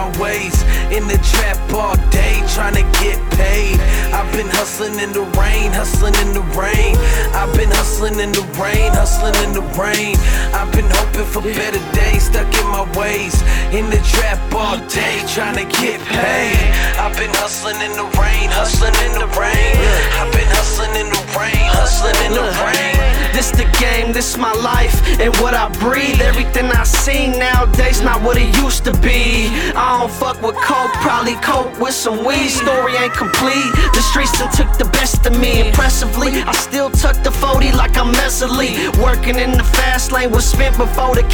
my ways. In the trap all day, trying to get paid. I've been hustling in the rain, hustling in the rain. I've been hustling in the rain, hustling in the rain. I've been hoping for better days, stuck in my ways. In the trap all day, trying to get paid. I've been hustling in the rain, hustling in the rain. I've been hustling in the rain, hustling in the rain. This the game, this my life, and what I breathe. Everything I sing nowadays not what it used to be. I don't fuck with coke, probably coke with some weed. Story ain't complete, the streets done took the best of me. Impressively, I still tuck the 40 like I'm Messerly. Working in the fast lane was spent before the